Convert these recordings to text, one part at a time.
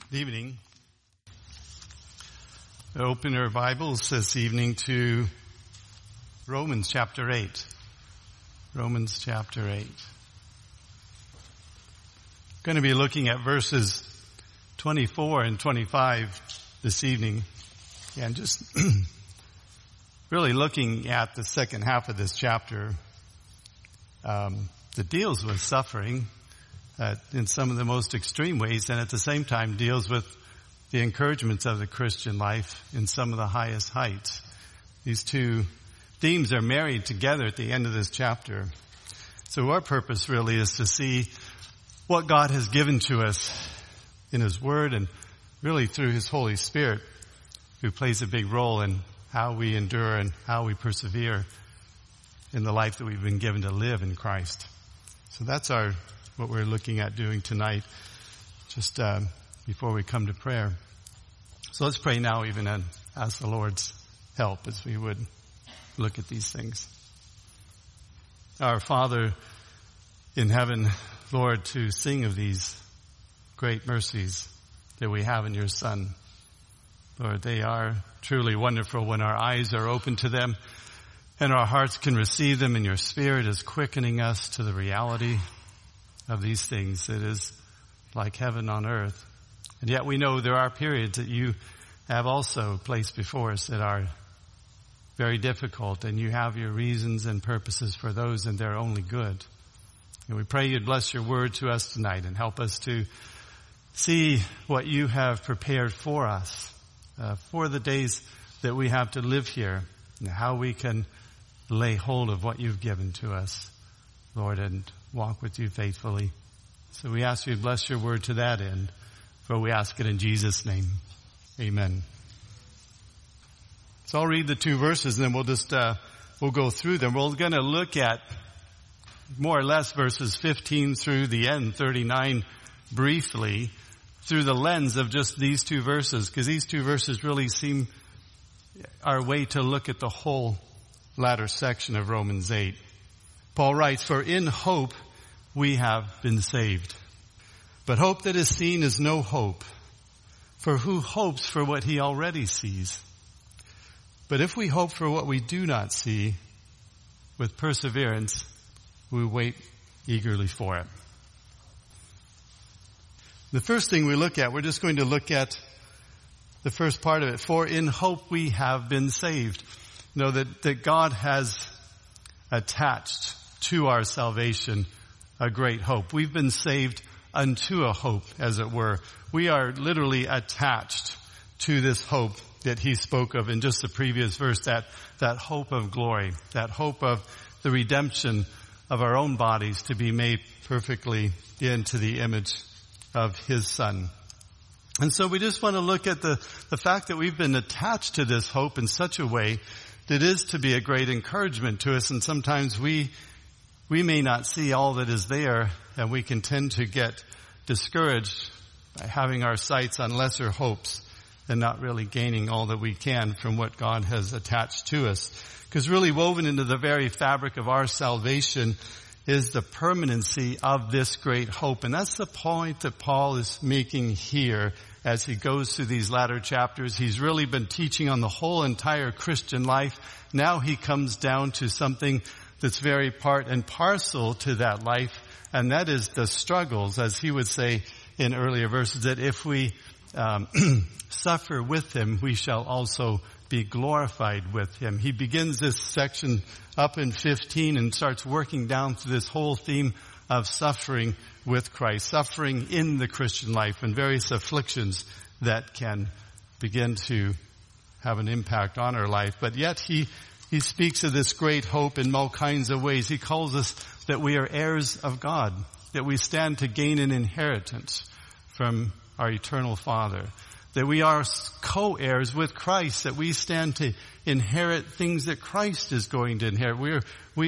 Good evening. Open our Bibles this evening to Romans chapter 8. Romans chapter 8. Going to be looking at verses 24 and 25 this evening. And just really looking at the second half of this chapter that deals with suffering in some of the most extreme ways, and at the same time deals with the encouragements of the Christian life in some of the highest heights. These two themes are married together at the end of this chapter. So our purpose really is to see what God has given to us in His Word and really through His Holy Spirit, who plays a big role in how we endure and how we persevere in the life that we've been given to live in Christ. So that's what we're looking at doing tonight, just before we come to prayer. So let's pray now even and ask the Lord's help as we would look at these things. Our Father in heaven, Lord, to sing of these great mercies that we have in your Son. Lord, they are truly wonderful when our eyes are open to them and our hearts can receive them, and your Spirit is quickening us to the reality of these things. It is like heaven on earth. And yet we know there are periods that you have also placed before us that are very difficult, and you have your reasons and purposes for those, and they're only good. And we pray you'd bless your word to us tonight and help us to see what you have prepared for us, for the days that we have to live here, and how we can lay hold of what you've given to us, Lord, and walk with you faithfully. So we ask you to bless your word to that end, for we ask it in Jesus' name. Amen. So I'll read the two verses and then we'll go through them. We're going to look at more or less verses 15 through the end, 39, briefly, through the lens of just these two verses, because these two verses really seem our way to look at the whole latter section of Romans 8. Paul writes, "For in hope we have been saved. But hope that is seen is no hope. For who hopes for what he already sees? But if we hope for what we do not see, with perseverance we wait eagerly for it." The first thing we look at, we're just going to look at the first part of it. For in hope we have been saved. You know, that God has attached to our salvation a great hope. We've been saved unto a hope, as it were. We are literally attached to this hope that he spoke of in just the previous verse, that hope of glory, that hope of the redemption of our own bodies to be made perfectly into the image of his Son. And so we just want to look at the fact that we've been attached to this hope in such a way that is to be a great encouragement to us. And sometimes we may not see all that is there, and we can tend to get discouraged by having our sights on lesser hopes and not really gaining all that we can from what God has attached to us. Because really woven into the very fabric of our salvation is the permanency of this great hope. And that's the point that Paul is making here as he goes through these latter chapters. He's really been teaching on the whole entire Christian life. Now he comes down to something that's very part and parcel to that life, and that is the struggles, as he would say in earlier verses, that if we suffer with him, we shall also be glorified with him. He begins this section up in 15 and starts working down through this whole theme of suffering with Christ, suffering in the Christian life, and various afflictions that can begin to have an impact on our life. But yet he speaks of this great hope in all kinds of ways. He calls us that we are heirs of God, that we stand to gain an inheritance from our eternal Father, that we are co-heirs with Christ, that we stand to inherit things that Christ is going to inherit.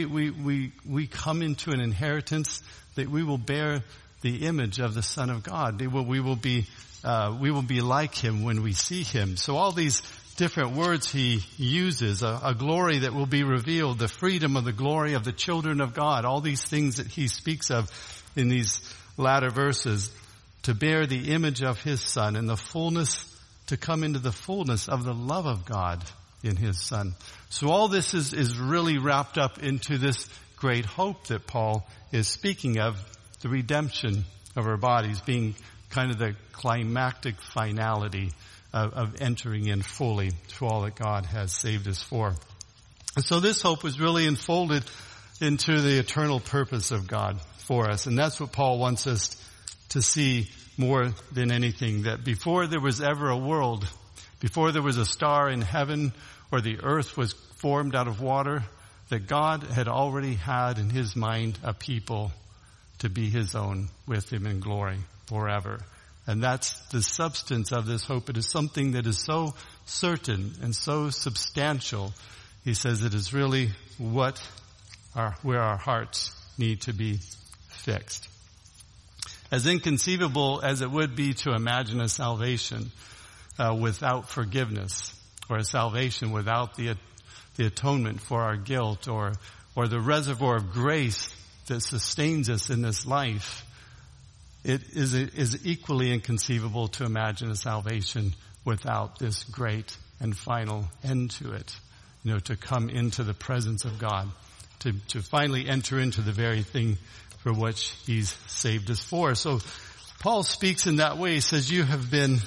We come into an inheritance that we will bear the image of the Son of God. We will be like him when we see him. So all these different words he uses, a glory that will be revealed, the freedom of the glory of the children of God, all these things that he speaks of in these latter verses to bear the image of his Son, and to come into the fullness of the love of God in his Son. So all this is really wrapped up into this great hope that Paul is speaking of, the redemption of our bodies being kind of the climactic finality of entering in fully to all that God has saved us for. And so this hope was really enfolded into the eternal purpose of God for us. And that's what Paul wants us to see more than anything, that before there was ever a world, before there was a star in heaven or the earth was formed out of water, that God had already had in his mind a people to be his own with him in glory forever. And that's the substance of this hope. It is something that is so certain and so substantial. He says it is really where our hearts need to be fixed. As inconceivable as it would be to imagine a salvation without forgiveness, or a salvation without the atonement for our guilt, or the reservoir of grace that sustains us in this life, it is equally inconceivable to imagine a salvation without this great and final end to it. To come into the presence of God, to finally enter into the very thing for which he's saved us for. So Paul speaks in that way. He says, you have been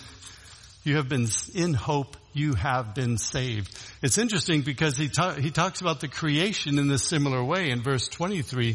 in hope, you have been saved. It's interesting because he talks about the creation in a similar way in verse 23,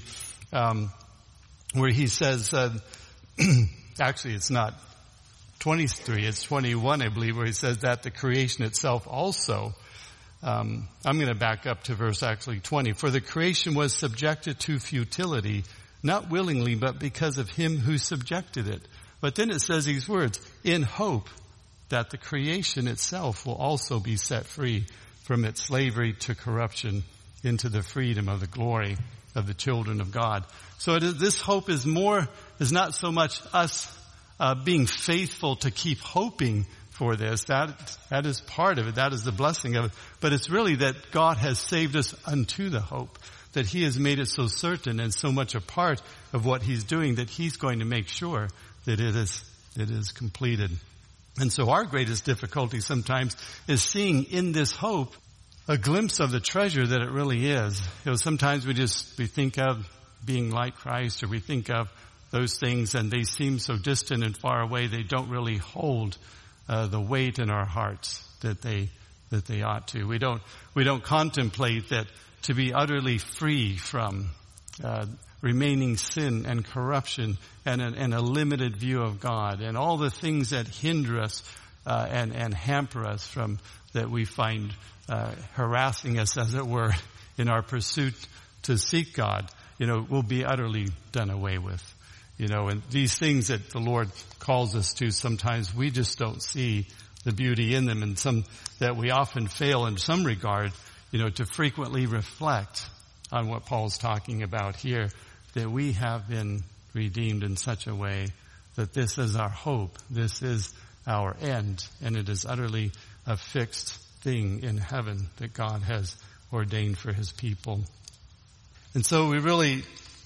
where he says, actually it's not 23, it's 21, I believe, where he says that the creation itself also. I'm going to back up to verse actually 20. For the creation was subjected to futility, not willingly, but because of him who subjected it. But then it says these words, in hope that the creation itself will also be set free from its slavery to corruption into the freedom of the glory of the children of God. So this hope is not so much us being faithful to keep hoping for this. That is part of it. That is the blessing of it. But it's really that God has saved us unto the hope, that he has made it so certain and so much a part of what he's doing that he's going to make sure that it is completed. And so our greatest difficulty sometimes is seeing in this hope a glimpse of the treasure that it really is. Sometimes we think of being like Christ, or we think of those things and they seem so distant and far away, they don't really hold the weight in our hearts that they ought to. We don't contemplate that to be utterly free from remaining sin and corruption and a limited view of God and all the things that hinder us and hamper us from that we find harassing us, as it were, in our pursuit to seek God, will be utterly done away with. And these things that the Lord calls us to, sometimes we just don't see the beauty in them, and some that we often fail in some regard, to frequently reflect on what Paul's talking about here, that we have been redeemed in such a way that this is our hope, this is our end, and it is utterly a fixed thing in heaven that God has ordained for his people. And so we really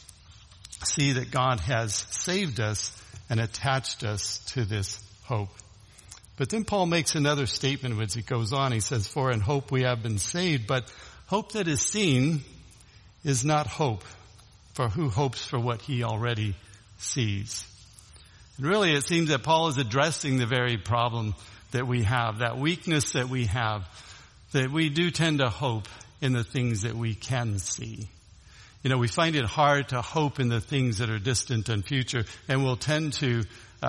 see that God has saved us and attached us to this hope. But then Paul makes another statement as he goes on. He says, for in hope we have been saved, but hope that is seen is not hope, for who hopes for what he already sees? And really it seems that Paul is addressing the very problem that we have, that weakness that we have, that we do tend to hope in the things that we can see. We find it hard to hope in the things that are distant and future, and we'll tend to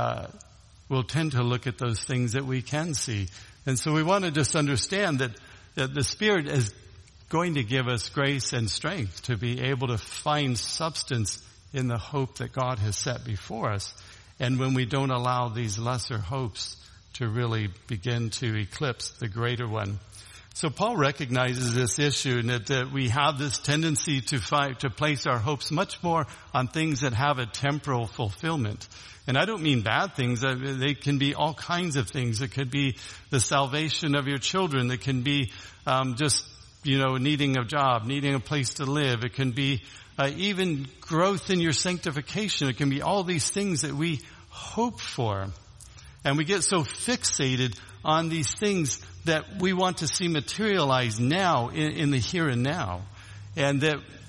look at those things that we can see. And so we want to just understand that the Spirit is going to give us grace and strength to be able to find substance in the hope that God has set before us. And when we don't allow these lesser hopes to really begin to eclipse the greater one. So Paul recognizes this issue, and that we have this tendency to place our hopes much more on things that have a temporal fulfillment. And I don't mean bad things. They can be all kinds of things. It could be the salvation of your children. It can be just needing a job, needing a place to live. It can be even growth in your sanctification. It can be all these things that we hope for. And we get so fixated on these things that we want to see materialize now in the here and now. And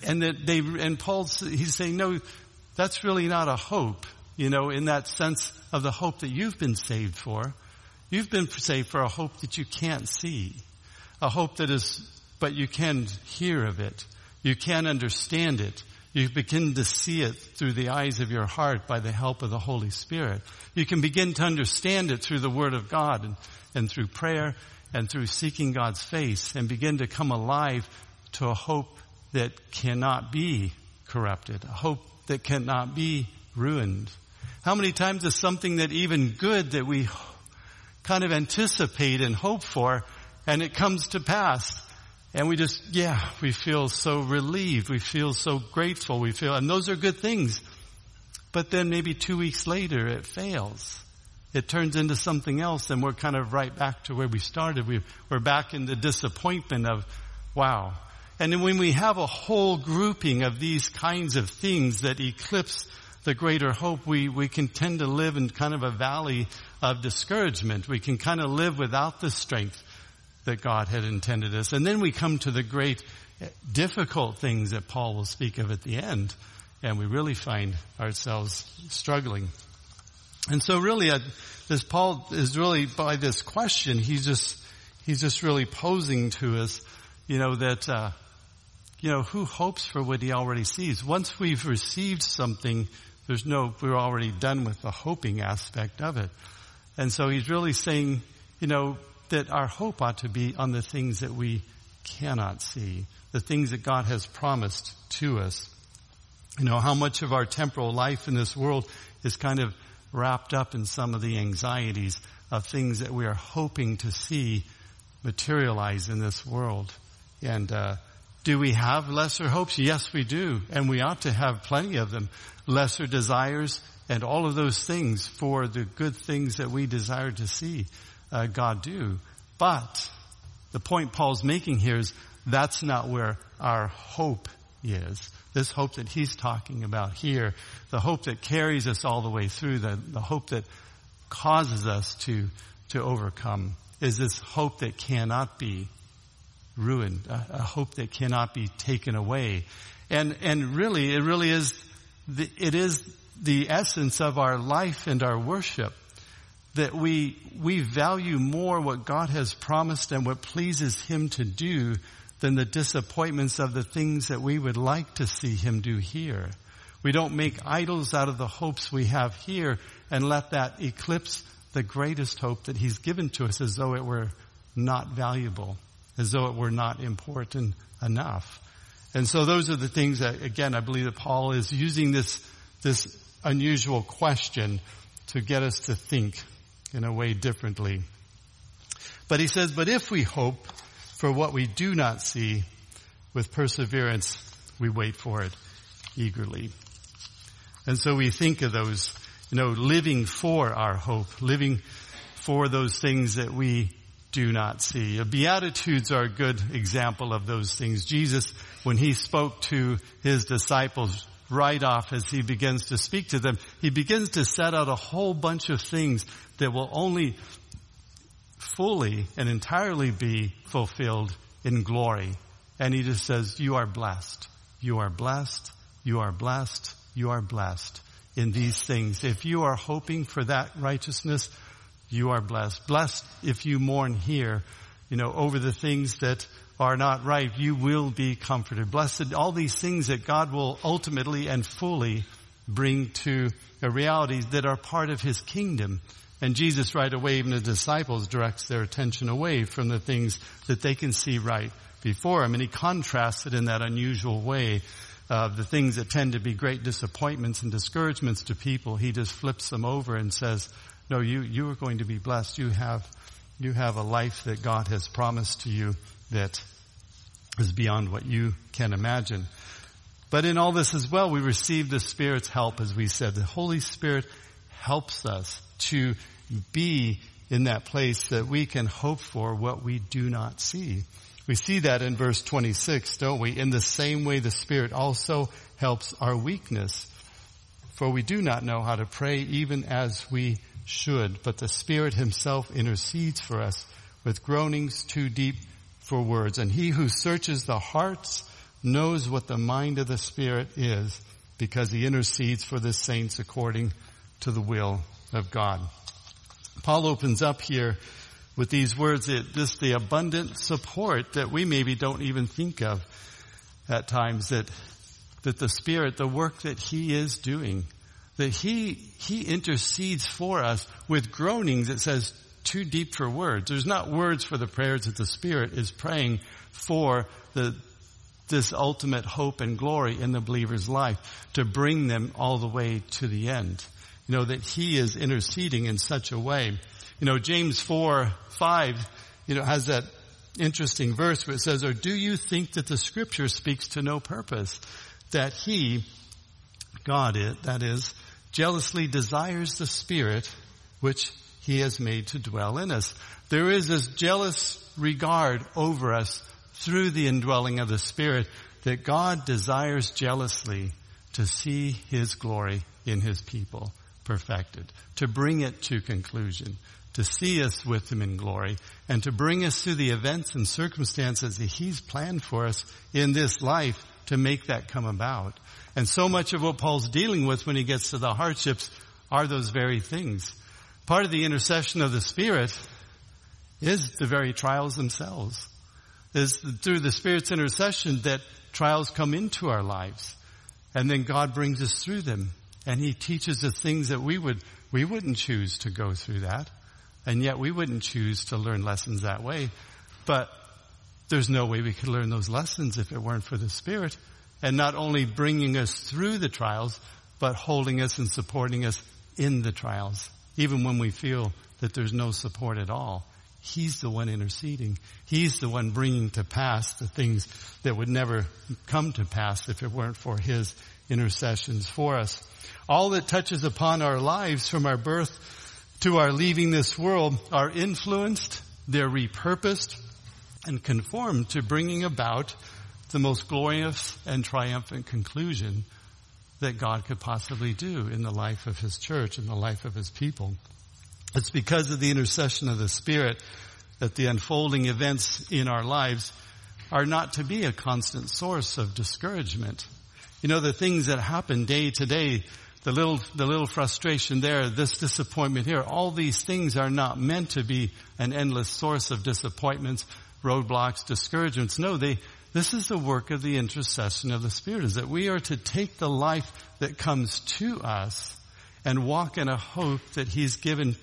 he's saying, no, that's really not a hope, in that sense of the hope that you've been saved for. You've been saved for a hope that you can't see. A hope but you can hear of it. You can understand it. You begin to see it through the eyes of your heart by the help of the Holy Spirit. You can begin to understand it through the Word of God and through prayer and through seeking God's face, and begin to come alive to a hope that cannot be corrupted, a hope that cannot be ruined. How many times is something that even good that we kind of anticipate and hope for, and it comes to pass, and we feel so relieved, we feel so grateful, and those are good things. But then maybe 2 weeks later it fails. It turns into something else, and we're kind of right back to where we started. We're back in the disappointment of, wow. And then when we have a whole grouping of these kinds of things that eclipse the greater hope, we can tend to live in kind of a valley of discouragement. We can kind of live without the strength that God had intended us. And then we come to the great difficult things that Paul will speak of at the end, and we really find ourselves struggling. And so really, this Paul is really, by this question, he's just really posing to us, that, who hopes for what he already sees? Once we've received something, we're already done with the hoping aspect of it. And so he's really saying, that our hope ought to be on the things that we cannot see, the things that God has promised to us. How much of our temporal life in this world is kind of wrapped up in some of the anxieties of things that we are hoping to see materialize in this world. And do we have lesser hopes? Yes, we do. And we ought to have plenty of them. Lesser desires and all of those things for the good things that we desire to see God do. But the point Paul's making here is that's not where our hope is. This hope that he's talking about here, the hope that carries us all the way through, the hope that causes us to overcome, is this hope that cannot be ruined, a hope that cannot be taken away. And really, it is the essence of our life and our worship, that we value more what God has promised and what pleases him to do than the disappointments of the things that we would like to see him do here. We don't make idols out of the hopes we have here and let that eclipse the greatest hope that he's given to us, as though it were not valuable, as though it were not important enough. And so those are the things that, again, I believe that Paul is using this unusual question to get us to think in a way differently. But he says, but if we hope for what we do not see, with perseverance we wait for it eagerly. And so we think of those, living for our hope, living for those things that we do not see. Beatitudes are a good example of those things. Jesus, when he spoke to his disciples right off as he begins to speak to them, he begins to set out a whole bunch of things that will only fully and entirely be fulfilled in glory. And he just says, you are blessed. You are blessed. You are blessed. You are blessed in these things. If you are hoping for that righteousness, you are blessed. Blessed if you mourn here, over the things that are not right, you will be comforted. Blessed, all these things that God will ultimately and fully bring to a reality that are part of his kingdom. And Jesus right away, even the disciples, directs their attention away from the things that they can see right before him. And he contrasts it in that unusual way of the things that tend to be great disappointments and discouragements to people. He just flips them over and says, no, you are going to be blessed. You have a life that God has promised to you that is beyond what you can imagine. But in all this as well, we receive the Spirit's help, as we said. The Holy Spirit helps us to be in that place that we can hope for what we do not see. We see that in verse 26, don't we? In the same way, the Spirit also helps our weakness. For we do not know how to pray even as we should, but the Spirit himself intercedes for us with groanings too deep for words. And he who searches the hearts knows what the mind of the Spirit is, because he intercedes for the saints according to the will of God. Paul opens up here with these words, just the abundant support that we maybe don't even think of at times, that the Spirit, the work that he is doing, that he intercedes for us with groanings, it says, too deep for words. There's not words for the prayers that the Spirit is praying for this ultimate hope and glory in the believer's life, to bring them all the way to the end. You know, that he is interceding in such a way. You know, James 4:5, has that interesting verse where it says, or do you think that the Scripture speaks to no purpose? That he, God that is, jealously desires the Spirit which he has made to dwell in us. There is this jealous regard over us through the indwelling of the Spirit, that God desires jealously to see his glory in his people perfected, to bring it to conclusion, to see us with him in glory, and to bring us through the events and circumstances that he's planned for us in this life to make that come about. And so much of what Paul's dealing with when he gets to the hardships are those very things. Part of the intercession of the Spirit is the very trials themselves. Is through the Spirit's intercession that trials come into our lives. And then God brings us through them. And he teaches us things that we wouldn't choose to go through that. And yet we wouldn't choose to learn lessons that way. But there's no way we could learn those lessons if it weren't for the Spirit. And not only bringing us through the trials, but holding us and supporting us in the trials. Even when we feel that there's no support at all. He's the one interceding. He's the one bringing to pass the things that would never come to pass if it weren't for his intercessions for us. All that touches upon our lives from our birth to our leaving this world are influenced, they're repurposed, and conformed to bringing about the most glorious and triumphant conclusion that God could possibly do in the life of his church, in the life of his people. It's because of the intercession of the Spirit that the unfolding events in our lives are not to be a constant source of discouragement. You know, the things that happen day to day, the little frustration there, this disappointment here, all these things are not meant to be an endless source of disappointments, roadblocks, discouragements. No, this is the work of the intercession of the Spirit, is that we are to take the life that comes to us and walk in a hope that he's given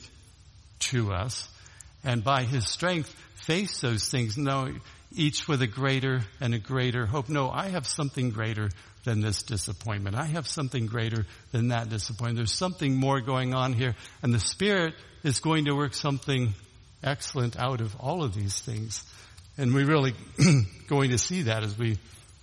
to us, and by his strength face those things, no, each with a greater and a greater hope. No, I have something greater than this disappointment. I have something greater than that disappointment. There's something more going on here, and the Spirit is going to work something excellent out of all of these things. And we're really going to see that as we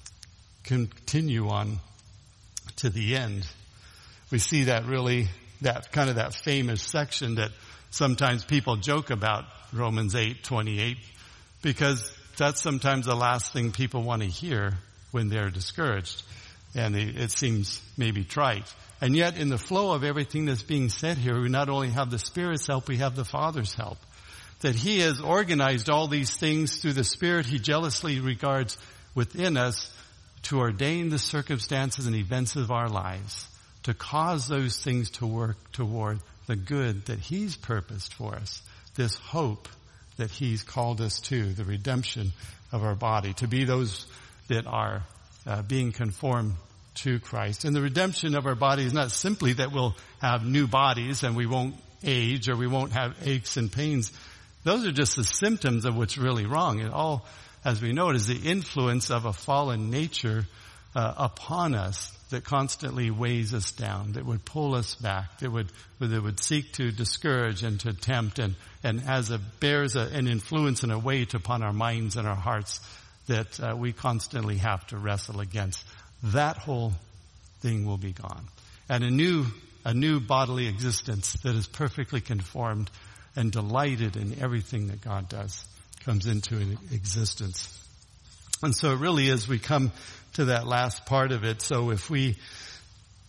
continue on to the end. We see that really, that famous section that sometimes people joke about, Romans 8:28, because that's sometimes the last thing people want to hear when they're discouraged. And it seems maybe trite. And yet in the flow of everything that's being said here, we not only have the Spirit's help, we have the Father's help. That he has organized all these things through the Spirit he jealously regards within us to ordain the circumstances and events of our lives, to cause those things to work toward the good that he's purposed for us, this hope that he's called us to, the redemption of our body, to be those that are being conformed to Christ. And the redemption of our body is not simply that we'll have new bodies and we won't age or we won't have aches and pains. Those are just the symptoms of what's really wrong. It all, as we know, it is the influence of a fallen nature upon us that constantly weighs us down, that would pull us back, that would seek to discourage and to tempt, and bears an influence and a weight upon our minds and our hearts that we constantly have to wrestle against. That whole thing will be gone, and a new bodily existence that is perfectly conformed and delighted in everything that God does comes into existence. And so it really is, we come to that last part of it. So if we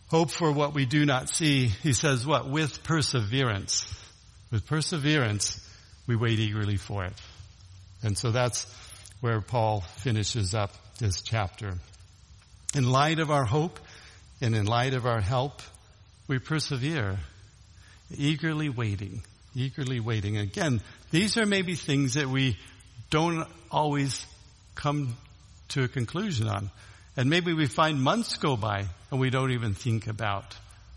Hope for what we do not see. He says what? With perseverance. With perseverance, we wait eagerly for it. And so that's where Paul finishes up this chapter. In light of our hope and in light of our help, we persevere, eagerly waiting. Again, these are maybe things that we don't always come to a conclusion on. And maybe we find months go by and we don't even think about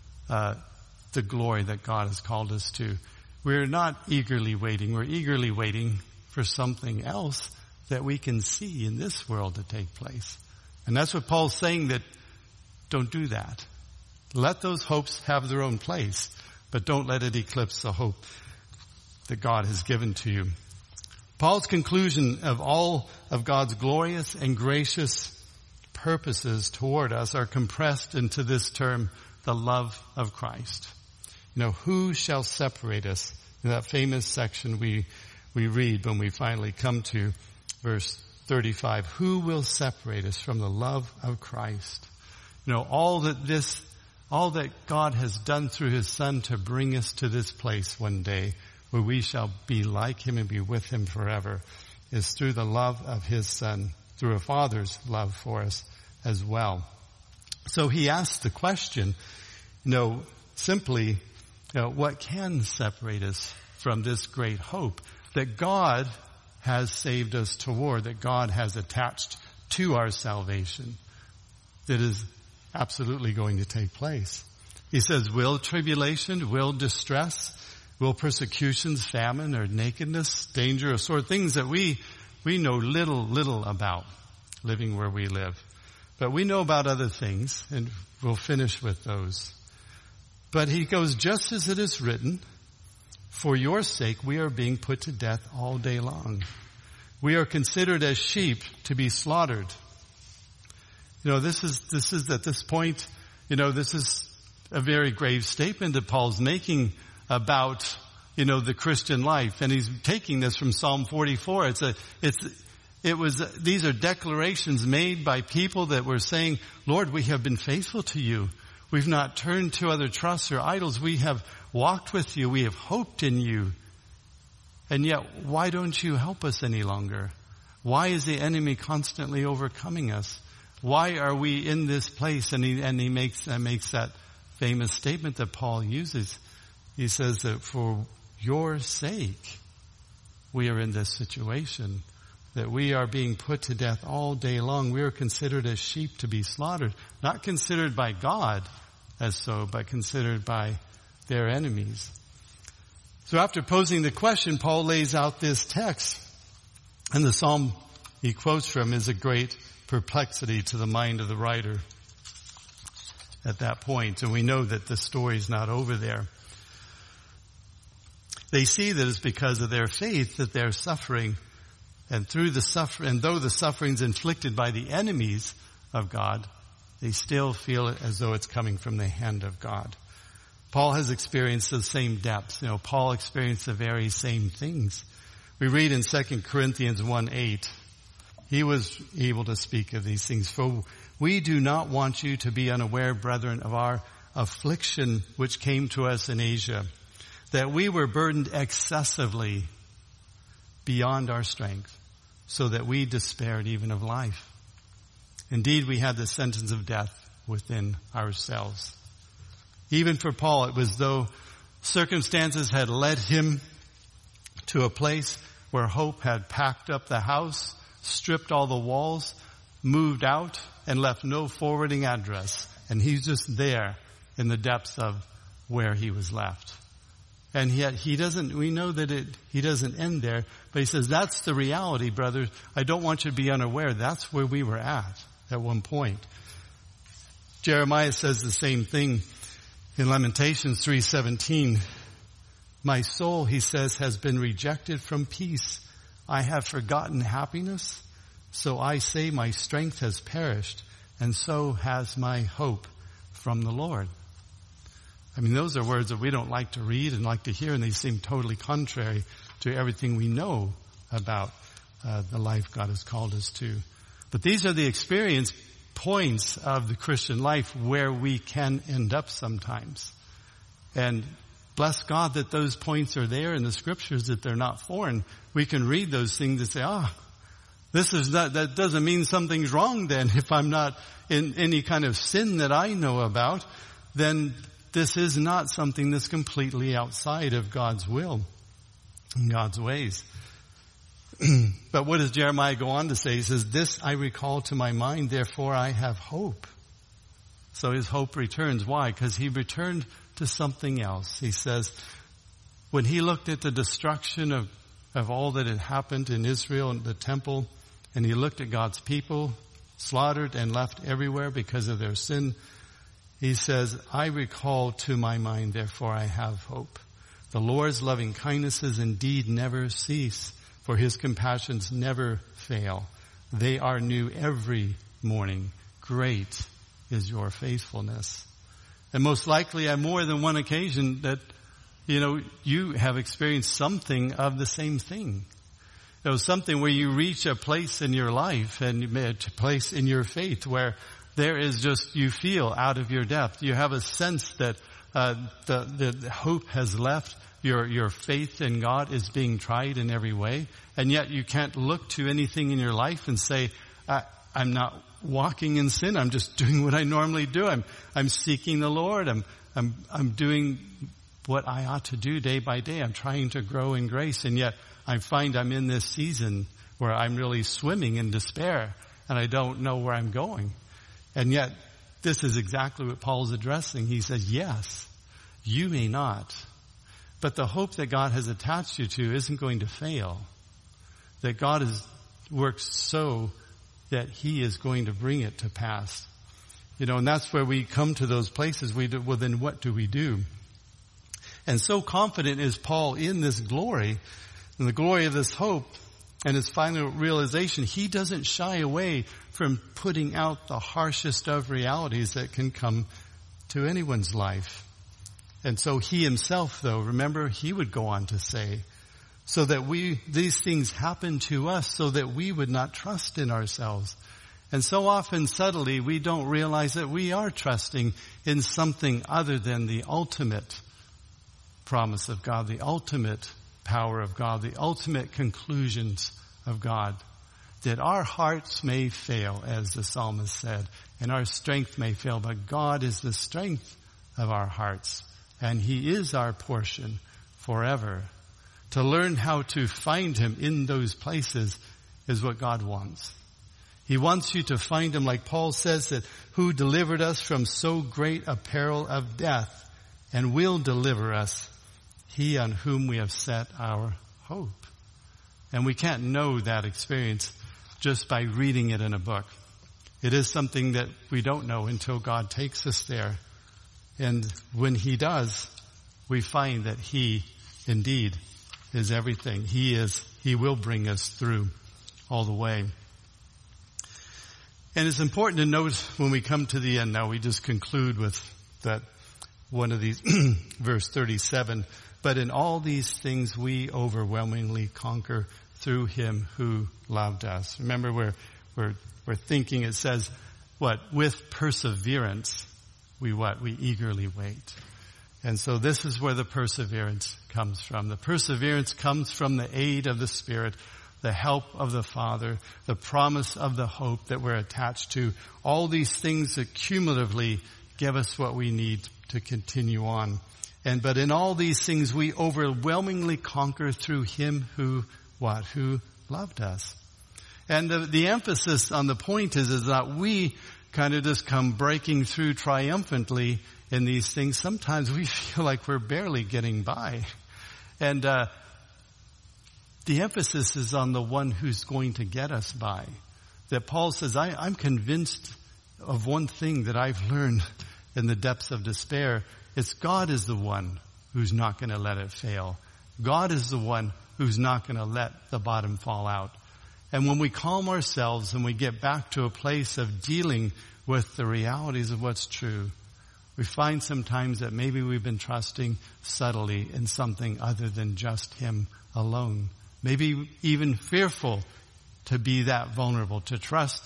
the glory that God has called us to. We're not eagerly waiting. We're eagerly waiting for something else that we can see in this world to take place. And that's what Paul's saying, that don't do that. Let those hopes have their own place, but don't let it eclipse the hope that God has given to you. Paul's conclusion of all of God's glorious and gracious purposes toward us are compressed into this term, the love of Christ. Who shall separate us? In that famous section we read when we finally come to verse 35. Who will separate us from the love of Christ? All that God has done through his Son to bring us to this place one day where we shall be like him and be with him forever is through the love of his Son, through a Father's love for us as well. So he asks the question, simply, what can separate us from this great hope that God has saved us toward, that God has attached to our salvation, that is absolutely going to take place? He says, will tribulation, will distress, will persecutions, famine, or nakedness, danger, or sword, things that we know little about living where we live. But we know about other things, and we'll finish with those. But he goes, just as it is written, for your sake we are being put to death all day long. We are considered as sheep to be slaughtered. This is at this point, this is a very grave statement that Paul's making about, the Christian life. And he's taking this from Psalm 44. These are declarations made by people that were saying, Lord, we have been faithful to you. We've not turned to other trusts or idols. We have walked with you. We have hoped in you. And yet, why don't you help us any longer? Why is the enemy constantly overcoming us? Why are we in this place? And he makes that famous statement that Paul uses. He says that for your sake, we are in this situation, that we are being put to death all day long. We are considered as sheep to be slaughtered, not considered by God as so, but considered by their enemies. So after posing the question, Paul lays out this text, and the psalm he quotes from is a great perplexity to the mind of the writer at that point. And we know that the story's not over there. They see that it's because of their faith that they're suffering, and though the suffering's inflicted by the enemies of God, they still feel it as though it's coming from the hand of God. Paul has experienced the same depths. Paul experienced the very same things. We read in 2 Corinthians 1:8, he was able to speak of these things. For we do not want you to be unaware, brethren, of our affliction which came to us in Asia, that we were burdened excessively beyond our strength, so that we despaired even of life. Indeed, we had the sentence of death within ourselves. Even for Paul, it was though circumstances had led him to a place where hope had packed up the house, stripped all the walls, moved out, and left no forwarding address. And he's just there in the depths of where he was left. And yet we know that he doesn't end there, but he says, that's the reality, brothers. I don't want you to be unaware. That's where we were at one point. Jeremiah says the same thing in Lamentations 3:17. My soul, he says, has been rejected from peace. I have forgotten happiness. So I say my strength has perished, and so has my hope from the Lord. Those are words that we don't like to read and like to hear, and they seem totally contrary to everything we know about the life God has called us to. But these are the experience points of the Christian life where we can end up sometimes. And bless God that those points are there in the scriptures, that they're not foreign. We can read those things and say, that doesn't mean something's wrong then. If I'm not in any kind of sin that I know about, then this is not something that's completely outside of God's will and God's ways. But what does Jeremiah go on to say? He says, this I recall to my mind, therefore I have hope. So his hope returns. Why? Because he returned to something else. He says, when he looked at the destruction of all that had happened in Israel and the temple, and he looked at God's people slaughtered and left everywhere because of their sin, he says, I recall to my mind, therefore I have hope. The Lord's loving kindnesses indeed never cease, for his compassions never fail. They are new every morning. Great is your faithfulness. And most likely on more than one occasion that, you have experienced something of the same thing. Something where you reach a place in your life and a place in your faith where there is just, you feel out of your depth. You have a sense that the hope has left. Your faith in God is being tried in every way. And yet you can't look to anything in your life and say, I'm not walking in sin. I'm just doing what I normally do. I'm seeking the Lord. I'm doing what I ought to do day by day. I'm trying to grow in grace. And yet I find I'm in this season where I'm really swimming in despair and I don't know where I'm going. And yet this is exactly what Paul's addressing. He says, yes, you may not, but the hope that God has attached you to isn't going to fail. That God has worked so that he is going to bring it to pass. And that's where we come to those places. Well, then what do we do? And so confident is Paul in this glory, and the glory of this hope, and his final realization, he doesn't shy away from putting out the harshest of realities that can come to anyone's life. And so he himself, though, remember, he would go on to say, so that these things happen to us so that we would not trust in ourselves. And so often, subtly, we don't realize that we are trusting in something other than the ultimate promise of God, the ultimate power of God, the ultimate conclusions of God. That our hearts may fail, as the psalmist said, and our strength may fail, but God is the strength of our hearts, and he is our portion forever. To learn how to find him in those places is what God wants. He wants you to find him, like Paul says, that who delivered us from so great a peril of death and will deliver us, he on whom we have set our hope. And we can't know that experience just by reading it in a book. It is something that we don't know until God takes us there. And when he does, we find that he indeed is everything. He will bring us through all the way. And it's important to note when we come to the end now, we just conclude with that one of these, verse 37, but in all these things we overwhelmingly conquer through him who loved us. Remember, we're thinking, it says, with perseverance, we eagerly wait. And so this is where the perseverance comes from. The perseverance comes from the aid of the Spirit, the help of the Father, the promise of the hope that we're attached to. All these things that cumulatively give us what we need to continue on. But in all these things we overwhelmingly conquer through him who loved us. And the emphasis on the point is that we kind of just come breaking through triumphantly in these things. Sometimes we feel like we're barely getting by. And the emphasis is on the one who's going to get us by. That Paul says, I'm convinced of one thing that I've learned in the depths of despair. It's God is the one who's not going to let it fail. God is the one who's not going to let the bottom fall out. And when we calm ourselves and we get back to a place of dealing with the realities of what's true, we find sometimes that maybe we've been trusting subtly in something other than just him alone. Maybe even fearful to be that vulnerable, to trust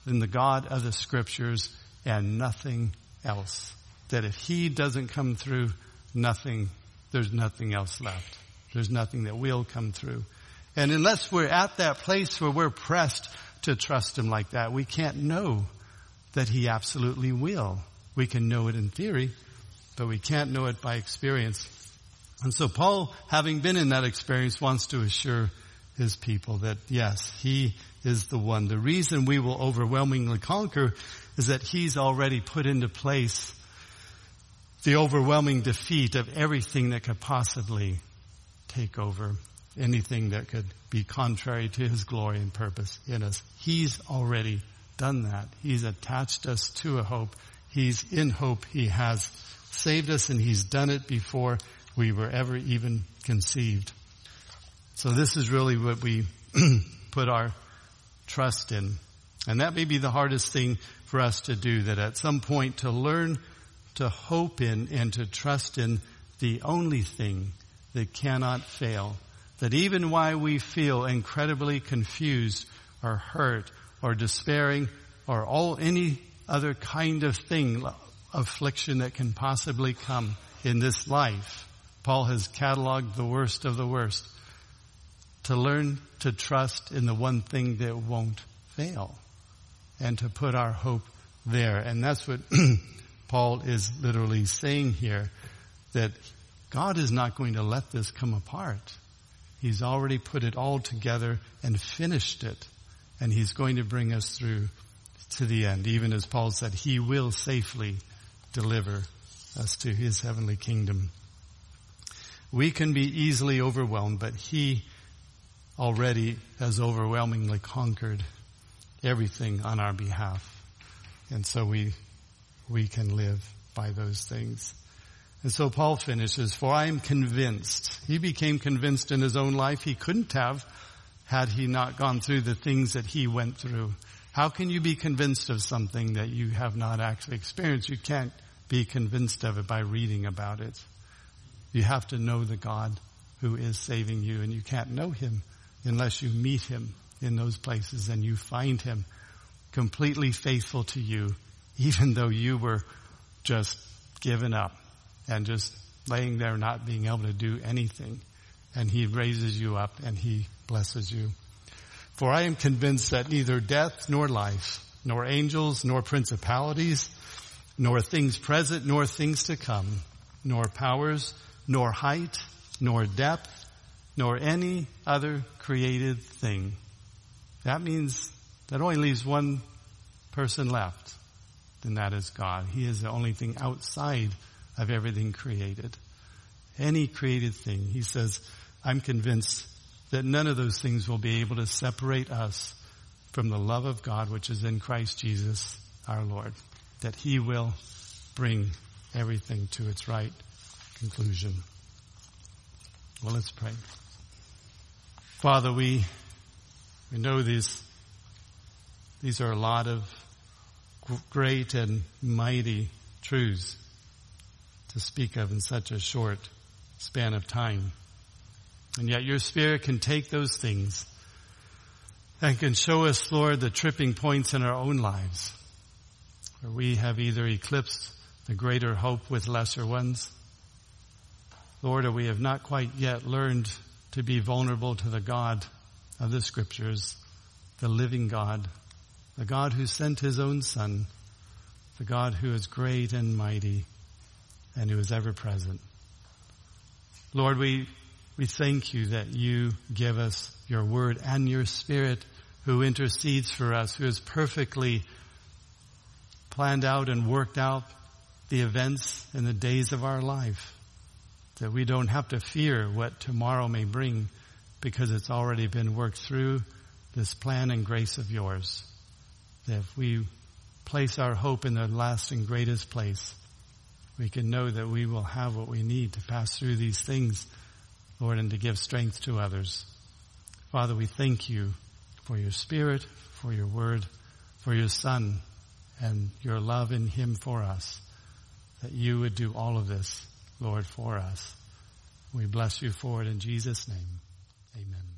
in the God of the Scriptures and nothing else. That if he doesn't come through, there's nothing else left. There's nothing that will come through. And unless we're at that place where we're pressed to trust him like that, we can't know that he absolutely will. We can know it in theory, but we can't know it by experience. And so Paul, having been in that experience, wants to assure his people that yes, he is the one. The reason we will overwhelmingly conquer is that he's already put into place the overwhelming defeat of everything that could possibly take over, anything that could be contrary to his glory and purpose in us. He's already done that. He's attached us to a hope. He's in hope. He has saved us, and he's done it before we were ever even conceived. So this is really what we put our trust in. And that may be the hardest thing for us to do, that at some point to learn to hope in and to trust in the only thing that cannot fail. That even while we feel incredibly confused or hurt or despairing or any other kind of thing, affliction that can possibly come in this life, Paul has cataloged the worst of the worst. To learn to trust in the one thing that won't fail and to put our hope there. And that's what Paul is literally saying here, that God is not going to let this come apart. He's already put it all together and finished it. And he's going to bring us through to the end. Even as Paul said, he will safely deliver us to his heavenly kingdom. We can be easily overwhelmed, but he already has overwhelmingly conquered everything on our behalf. And so we can live by those things. And so Paul finishes, for I am convinced. He became convinced in his own life. He couldn't have had he not gone through the things that he went through. How can you be convinced of something that you have not actually experienced? You can't be convinced of it by reading about it. You have to know the God who is saving you, and you can't know him unless you meet him in those places and you find him completely faithful to you, even though you were just given up and just laying there not being able to do anything. And he raises you up and he blesses you. For I am convinced that neither death nor life, nor angels, nor principalities, nor things present, nor things to come, nor powers, nor height, nor depth, nor any other created thing. That means that only leaves one person left, and that is God. He is the only thing outside of everything created. Any created thing. He says, I'm convinced that none of those things will be able to separate us from the love of God which is in Christ Jesus our Lord. That he will bring everything to its right conclusion. Well, let's pray. Father, we know these are a lot of great and mighty truths to speak of in such a short span of time. And yet your Spirit can take those things and can show us, Lord, the tripping points in our own lives where we have either eclipsed the greater hope with lesser ones, Lord, or we have not quite yet learned to be vulnerable to the God of the Scriptures, the living God, the God who sent his own Son, the God who is great and mighty and who is ever present. Lord, we thank you that you give us your word and your Spirit who intercedes for us, who has perfectly planned out and worked out the events and the days of our life, that we don't have to fear what tomorrow may bring because it's already been worked through this plan and grace of yours. That if we place our hope in the last and greatest place, we can know that we will have what we need to pass through these things, Lord, and to give strength to others. Father, we thank you for your Spirit, for your word, for your Son, and your love in him for us, that you would do all of this, Lord, for us. We bless you for it in Jesus' name. Amen.